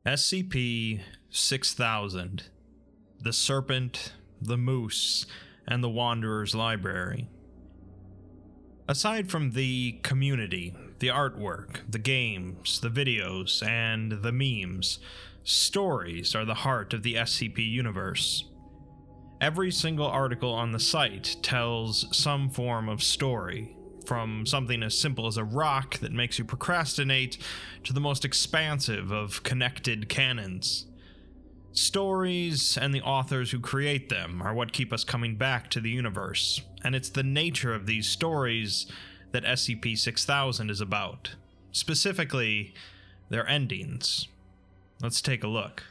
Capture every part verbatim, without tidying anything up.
S C P six thousand, the Serpent, the Moose, and the Wanderer's Library. Aside from the community, the artwork, the games, the videos, and the memes, stories are the heart of the S C P universe. Every single article on the site tells some form of story, from something as simple as a rock that makes you procrastinate to the most expansive of connected canons. Stories and the authors who create them are what keep us coming back to the universe, and it's the nature of these stories that S C P six thousand is about. Specifically, their endings. Let's take a look.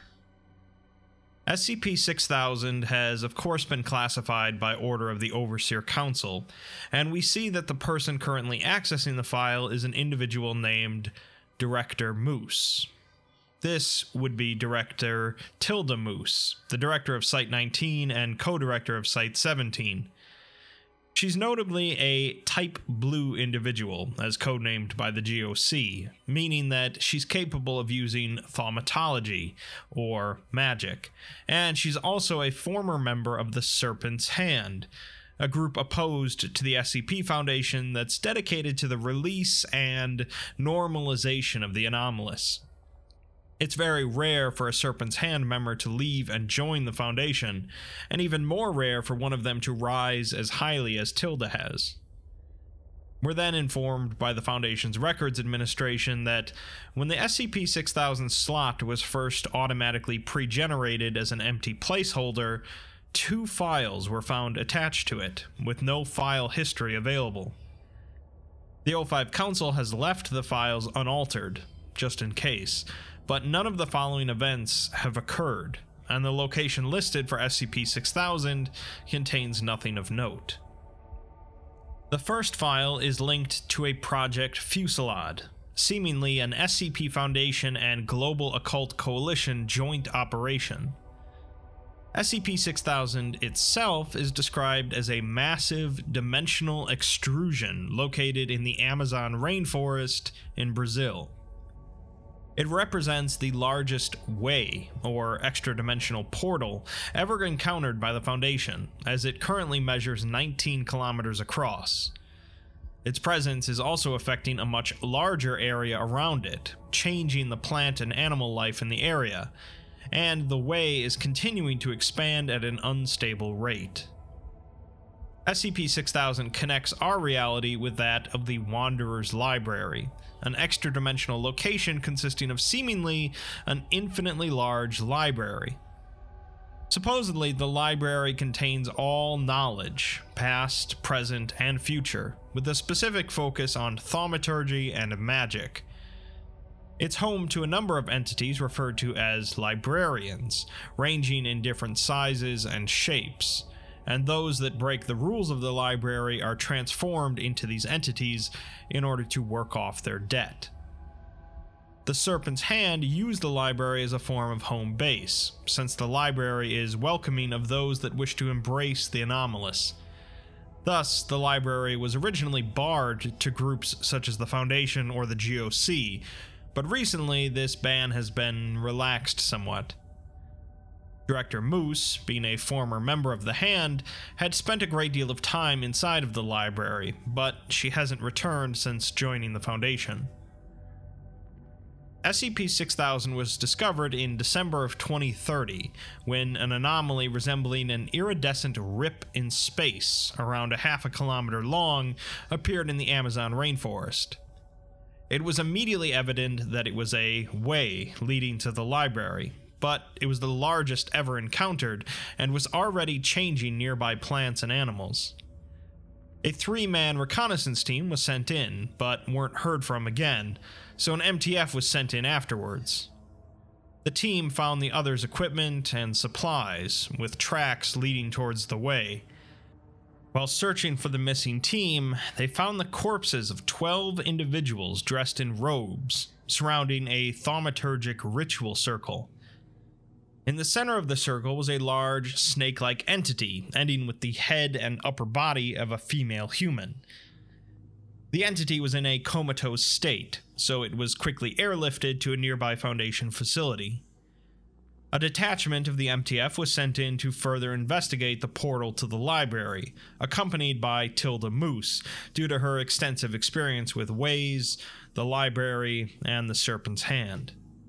S C P six thousand has of course been classified by order of the Overseer Council, and we see that the person currently accessing the file is an individual named Director Moose. This would be Director Tilda Moose, the director of Site nineteen and co-director of Site seventeen. She's notably a Type Blue individual, as codenamed by the G O C, meaning that she's capable of using thaumatology, or magic, and she's also a former member of the Serpent's Hand, a group opposed to the S C P Foundation that's dedicated to the release and normalization of the anomalous. It's very rare for a Serpent's Hand member to leave and join the Foundation, and even more rare for one of them to rise as highly as Tilda has. We're then informed by the Foundation's Records Administration that when the S C P six thousand slot was first automatically pre-generated as an empty placeholder, two files were found attached to it, with no file history available. The O five Council has left the files unaltered, just in case, but none of the following events have occurred, and the location listed for S C P six thousand contains nothing of note. The first file is linked to a Project Fusillade, seemingly an S C P Foundation and Global Occult Coalition joint operation. S C P six thousand itself is described as a massive dimensional extrusion located in the Amazon rainforest in Brazil. It represents the largest way, or extra-dimensional portal, ever encountered by the Foundation, as it currently measures nineteen kilometers across. Its presence is also affecting a much larger area around it, changing the plant and animal life in the area, and the way is continuing to expand at an unstable rate. S C P six thousand connects our reality with that of the Wanderer's Library, an extra-dimensional location consisting of seemingly an infinitely large library. Supposedly, the library contains all knowledge, past, present, and future, with a specific focus on thaumaturgy and magic. It's home to a number of entities referred to as librarians, ranging in different sizes and shapes, and those that break the rules of the library are transformed into these entities in order to work off their debt. The Serpent's Hand used the library as a form of home base, since the library is welcoming of those that wish to embrace the anomalous. Thus, the library was originally barred to groups such as the Foundation or the G O C, but recently this ban has been relaxed somewhat. Director Moose, being a former member of the Hand, had spent a great deal of time inside of the library, but she hasn't returned since joining the Foundation. S C P six thousand was discovered in December of twenty thirty, when an anomaly resembling an iridescent rip in space, around a half a kilometer long, appeared in the Amazon rainforest. It was immediately evident that it was a way leading to the library, but it was the largest ever encountered and was already changing nearby plants and animals. A three-man reconnaissance team was sent in, but weren't heard from again, so an M T F was sent in afterwards. The team found the others' equipment and supplies, with tracks leading towards the way. While searching for the missing team, they found the corpses of twelve individuals dressed in robes, surrounding a thaumaturgic ritual circle. In the center of the circle was a large, snake-like entity, ending with the head and upper body of a female human. The entity was in a comatose state, so it was quickly airlifted to a nearby Foundation facility. A detachment of the M T F was sent in to further investigate the portal to the library, accompanied by Tilda Moose, due to her extensive experience with Ways, the library, and the Serpent's Hand.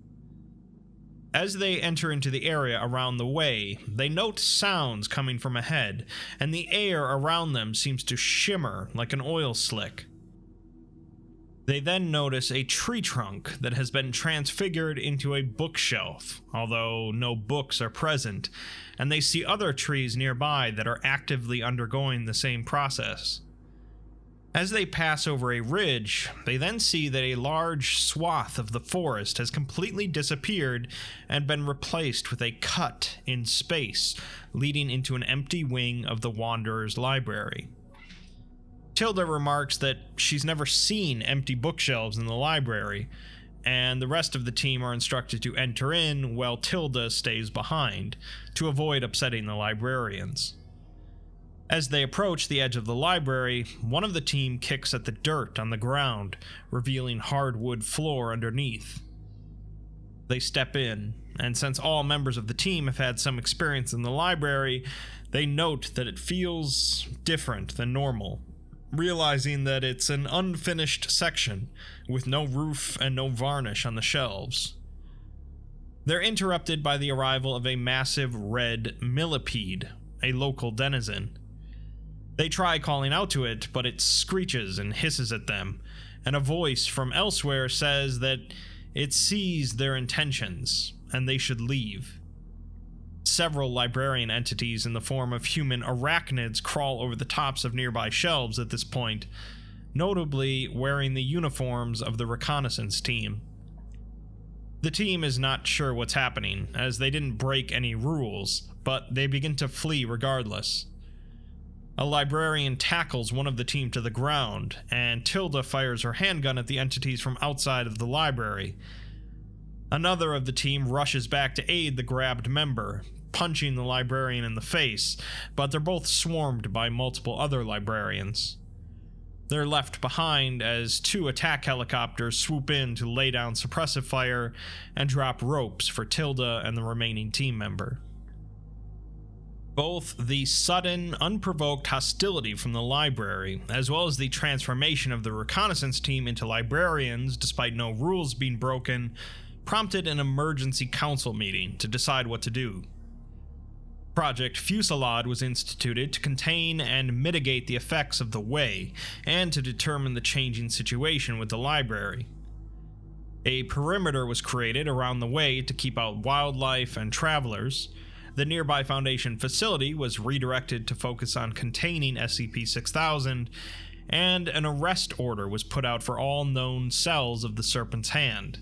As they enter into the area around the way, they note sounds coming from ahead, and the air around them seems to shimmer like an oil slick. They then notice a tree trunk that has been transfigured into a bookshelf, although no books are present, and they see other trees nearby that are actively undergoing the same process. As they pass over a ridge, they then see that a large swath of the forest has completely disappeared and been replaced with a cut in space, leading into an empty wing of the Wanderer's library. Tilda remarks that she's never seen empty bookshelves in the library, and the rest of the team are instructed to enter in while Tilda stays behind, to avoid upsetting the librarians. As they approach the edge of the library, one of the team kicks at the dirt on the ground, revealing hardwood floor underneath. They step in, and since all members of the team have had some experience in the library, they note that it feels different than normal, realizing that it's an unfinished section, with no roof and no varnish on the shelves. They're interrupted by the arrival of a massive red millipede, a local denizen. They try calling out to it, but it screeches and hisses at them, and a voice from elsewhere says that it sees their intentions, and they should leave. Several librarian entities in the form of human arachnids crawl over the tops of nearby shelves at this point, notably wearing the uniforms of the reconnaissance team. The team is not sure what's happening, as they didn't break any rules, but they begin to flee regardless. A librarian tackles one of the team to the ground, and Tilda fires her handgun at the entities from outside of the library. Another of the team rushes back to aid the grabbed member, punching the librarian in the face, but they're both swarmed by multiple other librarians. They're left behind as two attack helicopters swoop in to lay down suppressive fire and drop ropes for Tilda and the remaining team member. Both the sudden, unprovoked hostility from the library, as well as the transformation of the reconnaissance team into librarians despite no rules being broken, prompted an emergency council meeting to decide what to do. Project Fusillade was instituted to contain and mitigate the effects of the Way, and to determine the changing situation with the library. A perimeter was created around the Way to keep out wildlife and travelers. The nearby Foundation facility was redirected to focus on containing S C P six thousand, and an arrest order was put out for all known cells of the Serpent's Hand.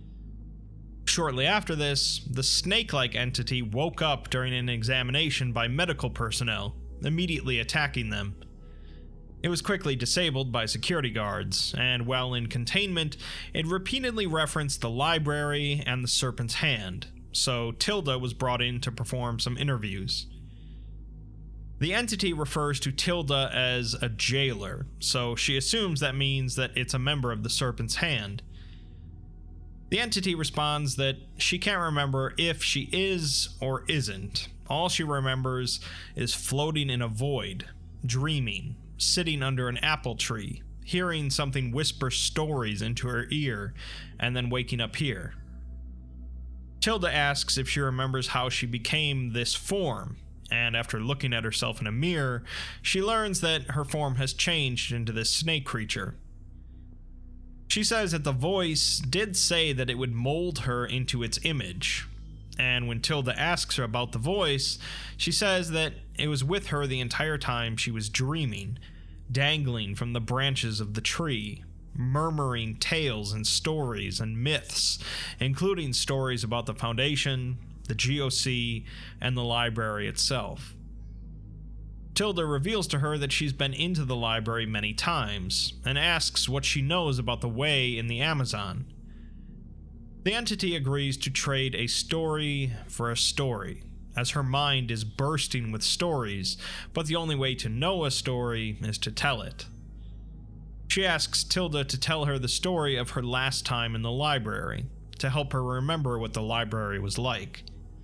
Shortly after this, the snake-like entity woke up during an examination by medical personnel, immediately attacking them. It was quickly disabled by security guards, and while in containment, it repeatedly referenced the library and the Serpent's Hand, so Tilda was brought in to perform some interviews. The entity refers to Tilda as a jailer, so she assumes that means that it's a member of the Serpent's Hand. The entity responds that she can't remember if she is or isn't. All she remembers is floating in a void, dreaming, sitting under an apple tree, hearing something whisper stories into her ear, and then waking up here. Tilda asks if she remembers how she became this form, and after looking at herself in a mirror, she learns that her form has changed into this snake creature. She says that the voice did say that it would mold her into its image, and when Tilda asks her about the voice, she says that it was with her the entire time she was dreaming, dangling from the branches of the tree, murmuring tales and stories and myths, including stories about the Foundation, the G O C, and the library itself. Tilda reveals to her that she's been into the library many times, and asks what she knows about the Way in the Amazon. The entity agrees to trade a story for a story, as her mind is bursting with stories, but the only way to know a story is to tell it. She asks Tilda to tell her the story of her last time in the library, to help her remember what the library was like.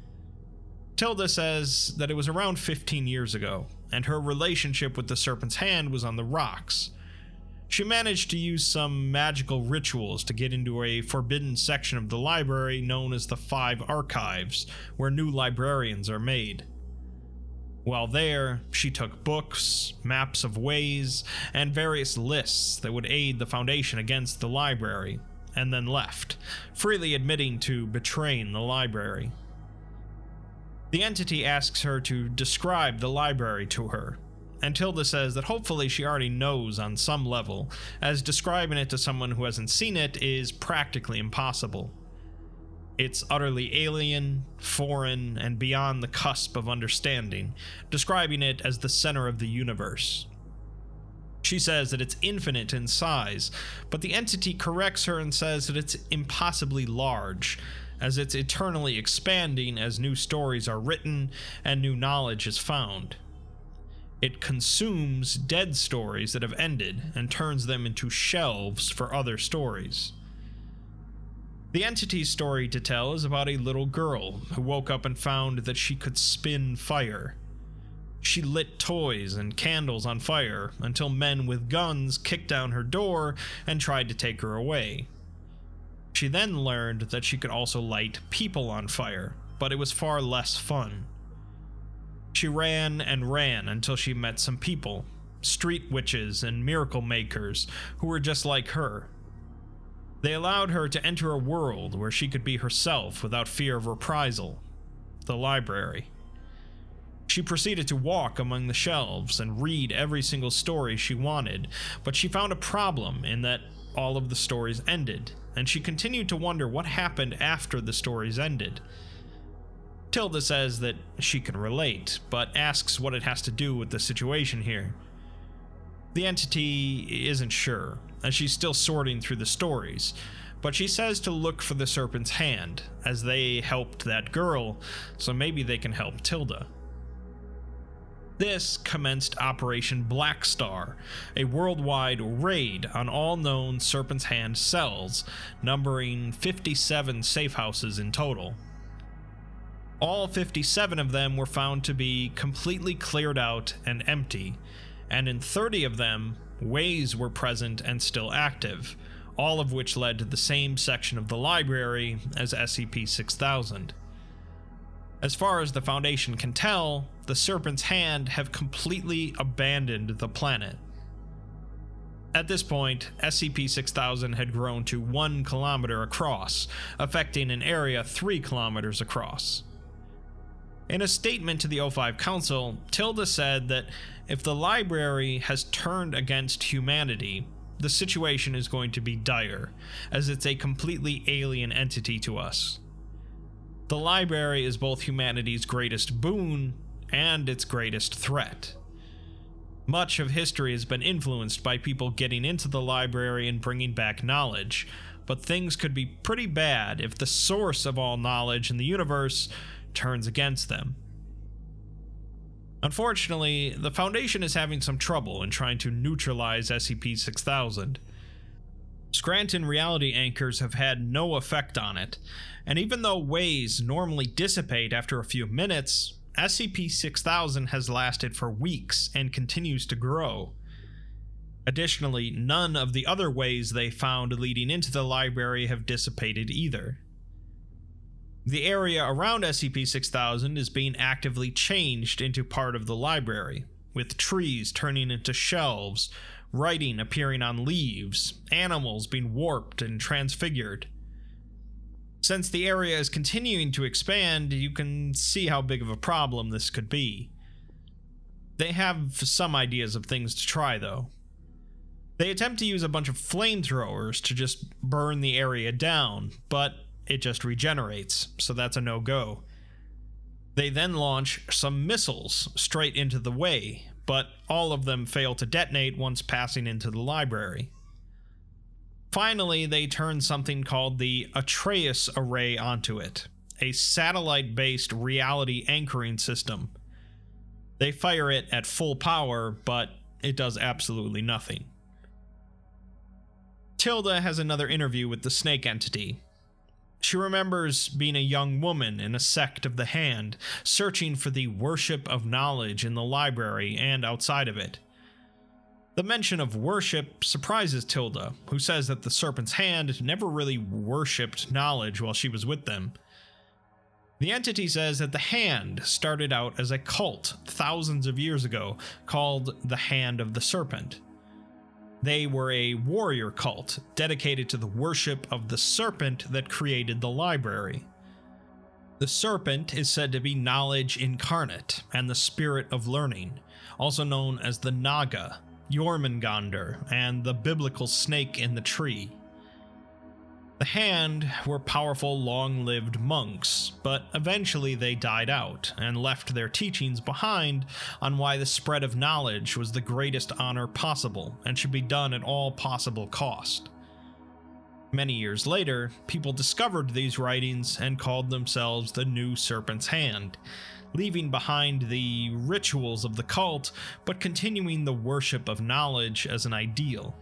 Tilda says that it was around fifteen years ago, and her relationship with the Serpent's Hand was on the rocks. She managed to use some magical rituals to get into a forbidden section of the library known as the Five Archives, where new librarians are made. While there, she took books, maps of ways, and various lists that would aid the Foundation against the library, and then left, freely admitting to betraying the library. The entity asks her to describe the library to her, and Tilda says that hopefully she already knows on some level, as describing it to someone who hasn't seen it is practically impossible. It's utterly alien, foreign, and beyond the cusp of understanding, describing it as the center of the universe. She says that it's infinite in size, but the entity corrects her and says that it's impossibly large, as it's eternally expanding as new stories are written and new knowledge is found. It consumes dead stories that have ended and turns them into shelves for other stories. The entity's story to tell is about a little girl who woke up and found that she could spin fire. She lit toys and candles on fire until men with guns kicked down her door and tried to take her away. She then learned that she could also light people on fire, but it was far less fun. She ran and ran until she met some people, street witches and miracle makers who were just like her. They allowed her to enter a world where she could be herself without fear of reprisal, the library. She proceeded to walk among the shelves and read every single story she wanted, but she found a problem in that all of the stories ended, and she continued to wonder what happened after the stories ended. Tilda says that she can relate, but asks what it has to do with the situation here. The entity isn't sure, as she's still sorting through the stories, but she says to look for the Serpent's Hand, as they helped that girl, so maybe they can help Tilda. This commenced Operation Black Star, a worldwide raid on all known Serpent's Hand cells, numbering fifty-seven safe houses in total. All fifty-seven of them were found to be completely cleared out and empty, and in thirty of them, ways were present and still active, all of which led to the same section of the library as S C P six thousand. As far as the Foundation can tell, the Serpent's Hand have completely abandoned the planet. At this point, S C P six thousand had grown to one kilometer across, affecting an area three kilometers across. In a statement to the O five Council, Tilda said that if the library has turned against humanity, the situation is going to be dire, as it's a completely alien entity to us. The library is both humanity's greatest boon and its greatest threat. Much of history has been influenced by people getting into the library and bringing back knowledge, but things could be pretty bad if the source of all knowledge in the universe turns against them. Unfortunately, the Foundation is having some trouble in trying to neutralize S C P six thousand. Scranton reality anchors have had no effect on it, and even though ways normally dissipate after a few minutes, S C P six thousand has lasted for weeks and continues to grow. Additionally, none of the other ways they found leading into the library have dissipated either. The area around S C P six thousand is being actively changed into part of the library, with trees turning into shelves, writing appearing on leaves, animals being warped and transfigured. Since the area is continuing to expand, you can see how big of a problem this could be. They have some ideas of things to try, though. They attempt to use a bunch of flamethrowers to just burn the area down, but it just regenerates, so that's a no-go. They then launch some missiles straight into the way, but all of them fail to detonate once passing into the library. Finally, they turn something called the Atreus Array onto it, a satellite-based reality anchoring system. They fire it at full power, but it does absolutely nothing. Tilda has another interview with the snake entity. She remembers being a young woman in a sect of the Hand, searching for the worship of knowledge in the library and outside of it. The mention of worship surprises Tilda, who says that the Serpent's Hand never really worshipped knowledge while she was with them. The entity says that the Hand started out as a cult thousands of years ago called the Hand of the Serpent. They were a warrior cult dedicated to the worship of the serpent that created the library. The serpent is said to be knowledge incarnate and the spirit of learning, also known as the Naga, Jormungandr, and the biblical snake in the tree. The Hand were powerful, long-lived monks, but eventually they died out and left their teachings behind on why the spread of knowledge was the greatest honor possible and should be done at all possible cost. Many years later, people discovered these writings and called themselves the New Serpent's Hand, leaving behind the rituals of the cult but continuing the worship of knowledge as an ideal.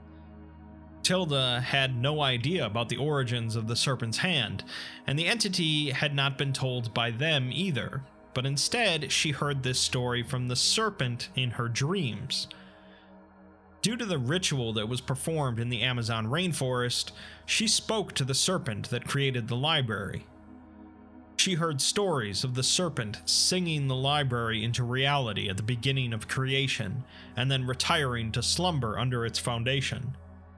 Tilda had no idea about the origins of the Serpent's Hand, and the entity had not been told by them either, but instead she heard this story from the serpent in her dreams. Due to the ritual that was performed in the Amazon rainforest, she spoke to the serpent that created the library. She heard stories of the serpent singing the library into reality at the beginning of creation, and then retiring to slumber under its foundation.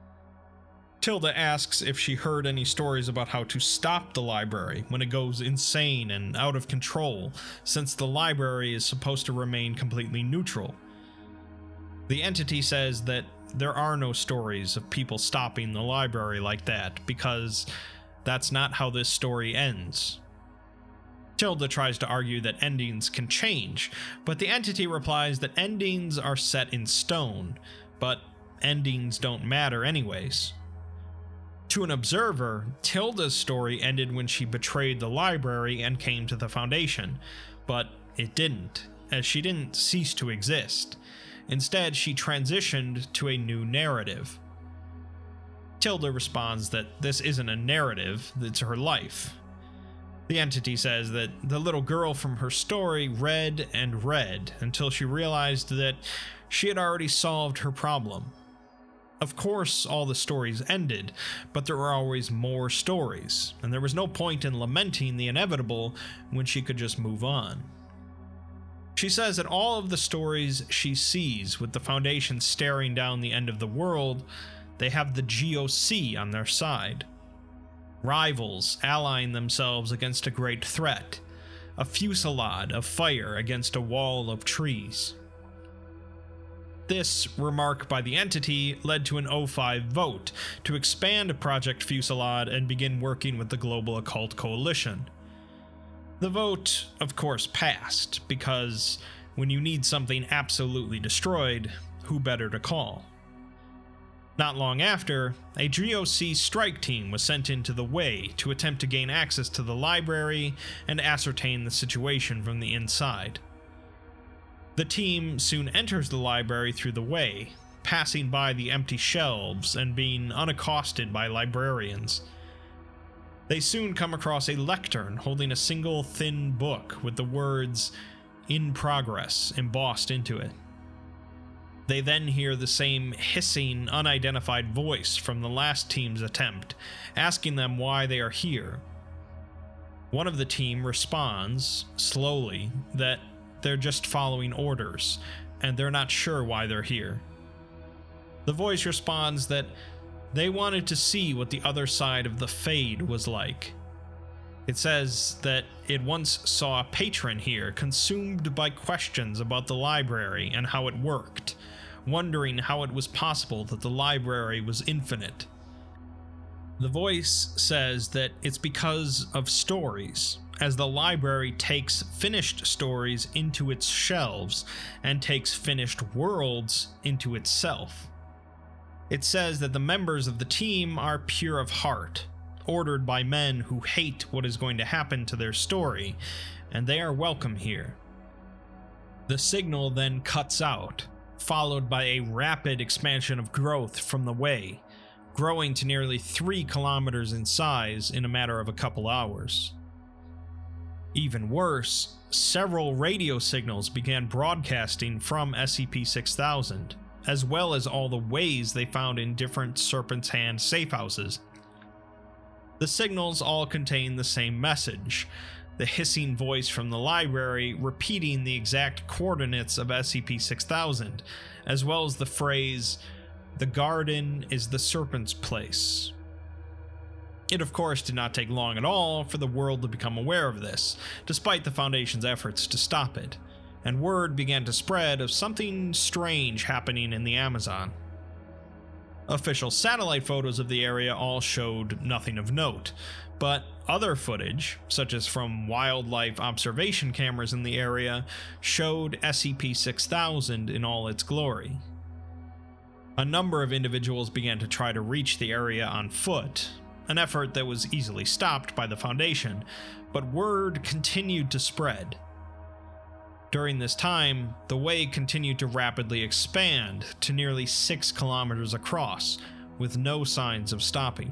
Tilda asks if she heard any stories about how to stop the library when it goes insane and out of control, since the library is supposed to remain completely neutral. The entity says that there are no stories of people stopping the library like that, because that's not how this story ends. Tilda tries to argue that endings can change, but the entity replies that endings are set in stone, but endings don't matter anyways. To an observer, Tilda's story ended when she betrayed the library and came to the Foundation, but it didn't, as she didn't cease to exist. Instead, she transitioned to a new narrative. Tilda responds that this isn't a narrative, it's her life. The entity says that the little girl from her story read and read until she realized that she had already solved her problem. Of course, all the stories ended, but there were always more stories, and there was no point in lamenting the inevitable when she could just move on. She says that all of the stories she sees with the Foundation staring down the end of the world, they have the G O C on their side. Rivals allying themselves against a great threat, a fusillade of fire against a wall of trees. This remark by the entity led to an oh five vote to expand Project Fusillade and begin working with the Global Occult Coalition. The vote, of course, passed, because when you need something absolutely destroyed, who better to call? Not long after, a G O C strike team was sent into the Way to attempt to gain access to the library and ascertain the situation from the inside. The team soon enters the library through the Way, passing by the empty shelves and being unaccosted by librarians. They soon come across a lectern holding a single thin book with the words "In Progress" embossed into it. They then hear the same hissing, unidentified voice from the last team's attempt, asking them why they are here. One of the team responds, slowly, that they're just following orders, and they're not sure why they're here. The voice responds that they wanted to see what the other side of the Fade was like. It says that it once saw a patron here consumed by questions about the library and how it worked, wondering how it was possible that the library was infinite. The voice says that it's because of stories, as the library takes finished stories into its shelves and takes finished worlds into itself. It says that the members of the team are pure of heart, ordered by men who hate what is going to happen to their story, and they are welcome here. The signal then cuts out, followed by a rapid expansion of growth from the Way, growing to nearly three kilometers in size in a matter of a couple hours. Even worse, several radio signals began broadcasting from S C P six thousand, as well as all the ways they found in different Serpent's Hand safehouses. The signals all contain the same message, the hissing voice from the library repeating the exact coordinates of S C P six thousand, as well as the phrase, "The garden is the serpent's place." It of course did not take long at all for the world to become aware of this, despite the Foundation's efforts to stop it, and word began to spread of something strange happening in the Amazon. Official satellite photos of the area all showed nothing of note, but other footage, such as from wildlife observation cameras in the area, showed S C P six thousand in all its glory. A number of individuals began to try to reach the area on foot, an effort that was easily stopped by the Foundation, but word continued to spread. During this time, the way continued to rapidly expand to nearly six kilometers across, with no signs of stopping.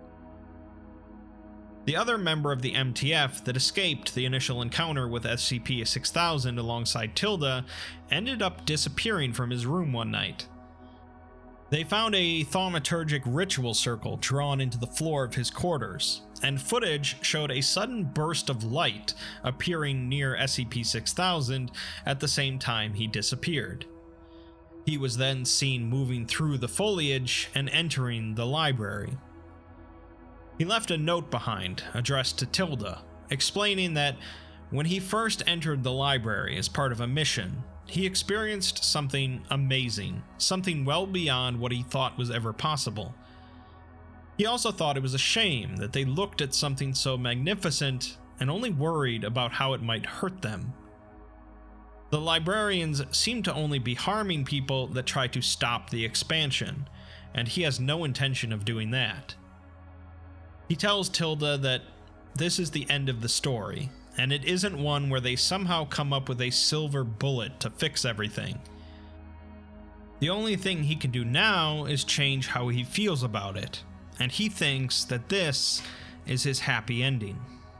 The other member of the M T F that escaped the initial encounter with S C P six thousand alongside Tilda ended up disappearing from his room one night. They found a thaumaturgic ritual circle drawn into the floor of his quarters, and footage showed a sudden burst of light appearing near S C P six thousand at the same time he disappeared. He was then seen moving through the foliage and entering the library. He left a note behind, addressed to Tilda, explaining that when he first entered the library as part of a mission, he experienced something amazing, something well beyond what he thought was ever possible. He also thought it was a shame that they looked at something so magnificent and only worried about how it might hurt them. The librarians seem to only be harming people that try to stop the expansion, and he has no intention of doing that. He tells Tilda that this is the end of the story, and it isn't one where they somehow come up with a silver bullet to fix everything. The only thing he can do now is change how he feels about it, and he thinks that this is his happy ending.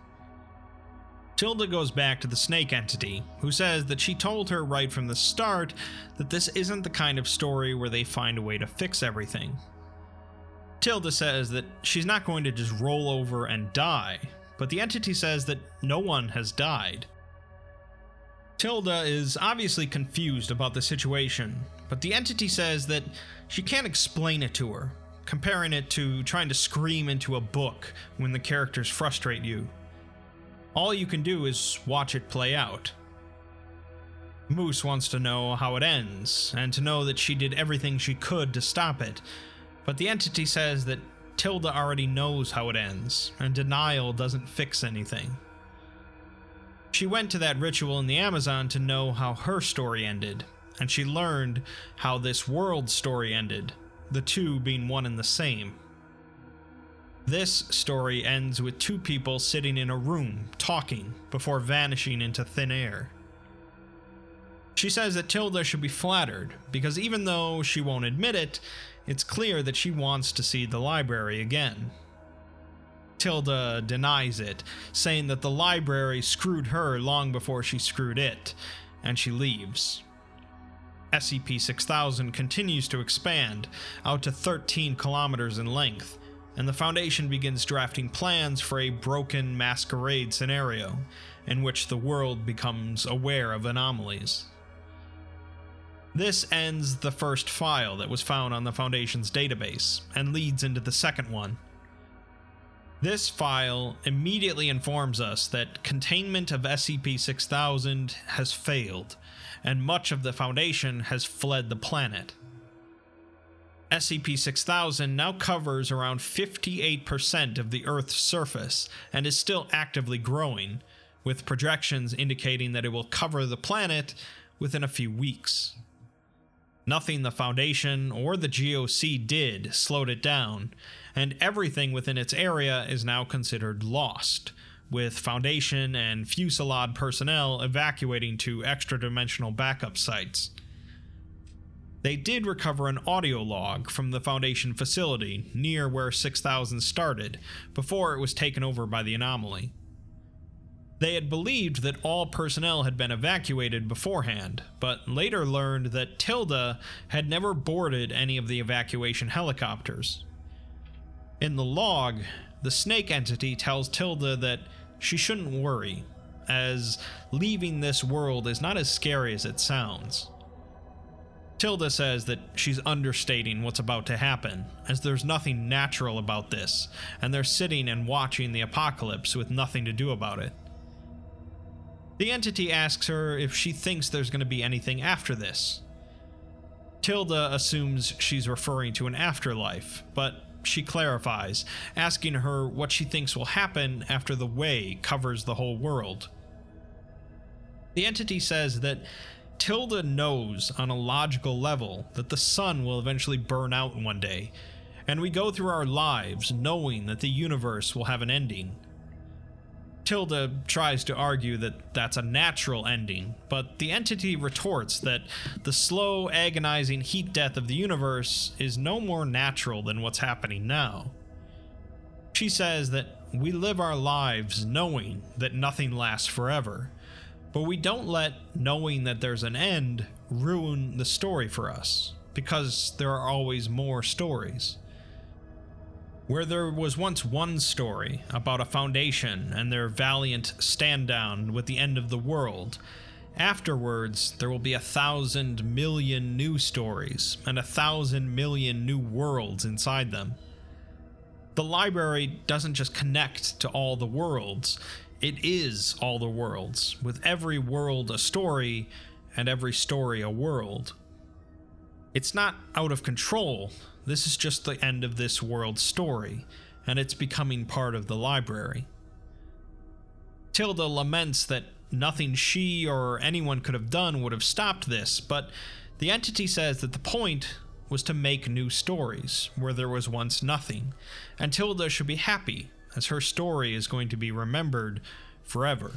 Tilda goes back to the snake entity, who says that she told her right from the start that this isn't the kind of story where they find a way to fix everything. Tilda says that she's not going to just roll over and die, but the entity says that no one has died. Tilda is obviously confused about the situation, but the entity says that she can't explain it to her, comparing it to trying to scream into a book when the characters frustrate you. All you can do is watch it play out. Moose wants to know how it ends, and to know that she did everything she could to stop it, but the entity says that Tilda already knows how it ends, and denial doesn't fix anything. She went to that ritual in the Amazon to know how her story ended, and she learned how this world's story ended, the two being one and the same. This story ends with two people sitting in a room, talking, before vanishing into thin air. She says that Tilda should be flattered, because even though she won't admit it, it's clear that she wants to see the library again. Tilda denies it, saying that the library screwed her long before she screwed it, and she leaves. S C P six thousand continues to expand, out to thirteen kilometers in length, and the Foundation begins drafting plans for a broken masquerade scenario, in which the world becomes aware of anomalies. This ends the first file that was found on the Foundation's database, and leads into the second one. This file immediately informs us that containment of S C P six thousand has failed, and much of the Foundation has fled the planet. S C P six thousand now covers around fifty-eight percent of the Earth's surface, and is still actively growing, with projections indicating that it will cover the planet within a few weeks. Nothing the Foundation or the G O C did slowed it down, and everything within its area is now considered lost, with Foundation and Fusillade personnel evacuating to extra-dimensional backup sites. They did recover an audio log from the Foundation facility near where six thousand started, before it was taken over by the anomaly. They had believed that all personnel had been evacuated beforehand, but later learned that Tilda had never boarded any of the evacuation helicopters. In the log, the snake entity tells Tilda that she shouldn't worry, as leaving this world is not as scary as it sounds. Tilda says that she's understating what's about to happen, as there's nothing natural about this, and they're sitting and watching the apocalypse with nothing to do about it. The entity asks her if she thinks there's going to be anything after this. Tilda assumes she's referring to an afterlife, but she clarifies, asking her what she thinks will happen after the Way covers the whole world. The entity says that Tilda knows on a logical level that the sun will eventually burn out one day, and we go through our lives knowing that the universe will have an ending. Tilda tries to argue that that's a natural ending, but the entity retorts that the slow, agonizing heat death of the universe is no more natural than what's happening now. She says that we live our lives knowing that nothing lasts forever, but we don't let knowing that there's an end ruin the story for us, because there are always more stories. Where there was once one story about a Foundation and their valiant stand down with the end of the world, afterwards there will be a thousand million new stories and a thousand million new worlds inside them. The library doesn't just connect to all the worlds, it is all the worlds, with every world a story and every story a world. It's not out of control. This is just the end of this world's story, and it's becoming part of the library. Tilda laments that nothing she or anyone could have done would have stopped this, but the entity says that the point was to make new stories where there was once nothing, and Tilda should be happy, as her story is going to be remembered forever.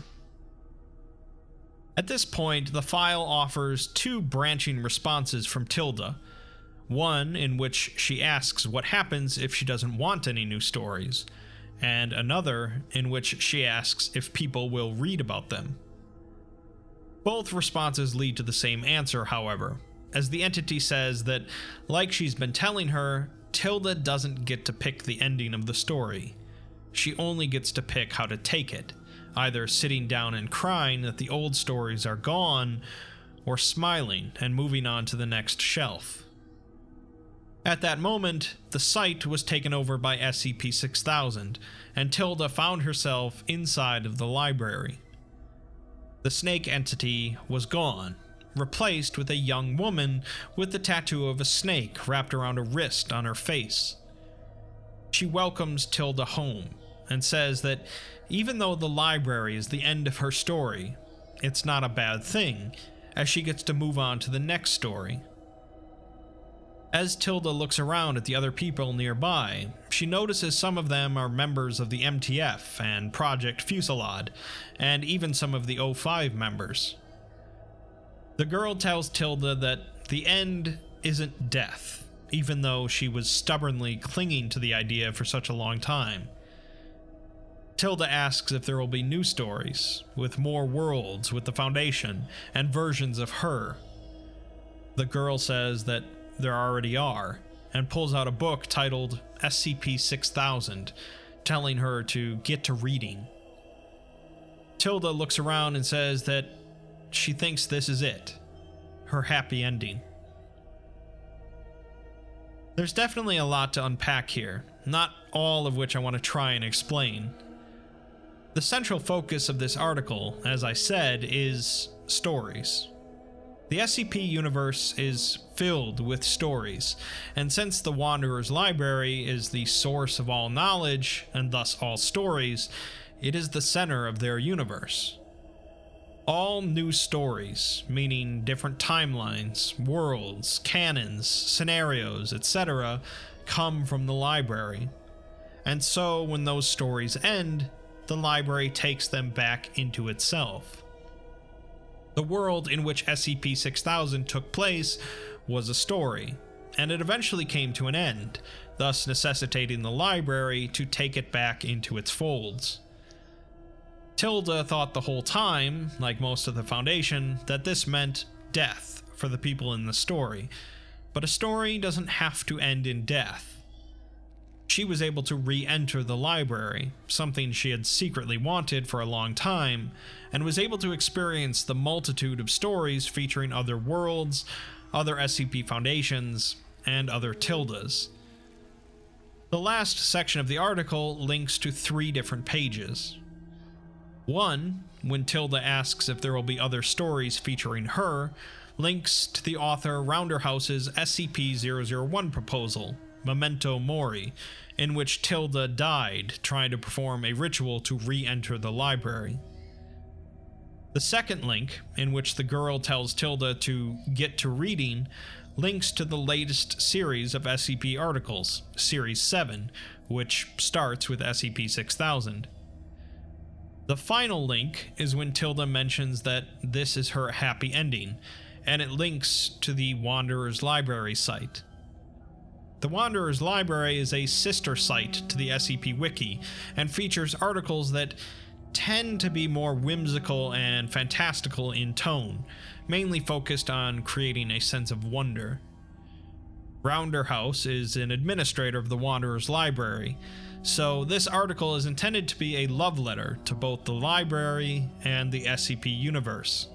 At this point, the file offers two branching responses from Tilda. One in which she asks what happens if she doesn't want any new stories, and another in which she asks if people will read about them. Both responses lead to the same answer, however, as the entity says that, like she's been telling her, Tilda doesn't get to pick the ending of the story. She only gets to pick how to take it, either sitting down and crying that the old stories are gone, or smiling and moving on to the next shelf. At that moment, the site was taken over by S C P six thousand, and Tilda found herself inside of the library. The snake entity was gone, replaced with a young woman with the tattoo of a snake wrapped around a wrist on her face. She welcomes Tilda home, and says that even though the library is the end of her story, it's not a bad thing, as she gets to move on to the next story. As Tilda looks around at the other people nearby, she notices some of them are members of the M T F and Project Fusillade, and even some of the O five members. The girl tells Tilda that the end isn't death, even though she was stubbornly clinging to the idea for such a long time. Tilda asks if there will be new stories, with more worlds with the Foundation, and versions of her. The girl says that there already are, and pulls out a book titled S C P six thousand, telling her to get to reading. Tilda looks around and says that she thinks this is it, her happy ending. There's definitely a lot to unpack here, not all of which I want to try and explain. The central focus of this article, as I said, is stories. The S C P universe is filled with stories, and since the Wanderer's Library is the source of all knowledge, and thus all stories, it is the center of their universe. All new stories, meaning different timelines, worlds, canons, scenarios, et cetera, come from the library. And so when those stories end, the library takes them back into itself. The world in which S C P six thousand took place was a story, and it eventually came to an end, thus necessitating the library to take it back into its folds. Tilda thought the whole time, like most of the Foundation, that this meant death for the people in the story, but a story doesn't have to end in death. She was able to re-enter the library, something she had secretly wanted for a long time, and was able to experience the multitude of stories featuring other worlds, other S C P Foundations, and other Tildas. The last section of the article links to three different pages. One, when Tilda asks if there will be other stories featuring her, links to the author Rounderhouse's S C P zero zero one proposal, Memento Mori, in which Tilda died trying to perform a ritual to re-enter the library. The second link, in which the girl tells Tilda to get to reading, links to the latest series of S C P articles, Series seven, which starts with S C P six thousand. The final link is when Tilda mentions that this is her happy ending, and it links to the Wanderer's Library site. The Wanderer's Library is a sister site to the S C P Wiki, and features articles that tend to be more whimsical and fantastical in tone, mainly focused on creating a sense of wonder. Rounderhouse is an administrator of the Wanderer's Library, so this article is intended to be a love letter to both the library and the S C P universe.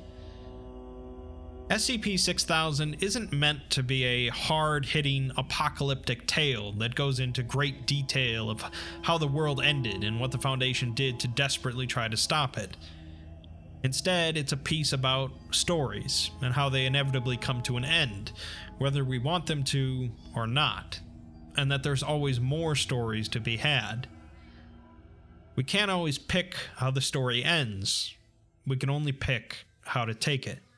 S C P six thousand isn't meant to be a hard-hitting apocalyptic tale that goes into great detail of how the world ended and what the Foundation did to desperately try to stop it. Instead, it's a piece about stories and how they inevitably come to an end, whether we want them to or not, and that there's always more stories to be had. We can't always pick how the story ends. We can only pick how to take it.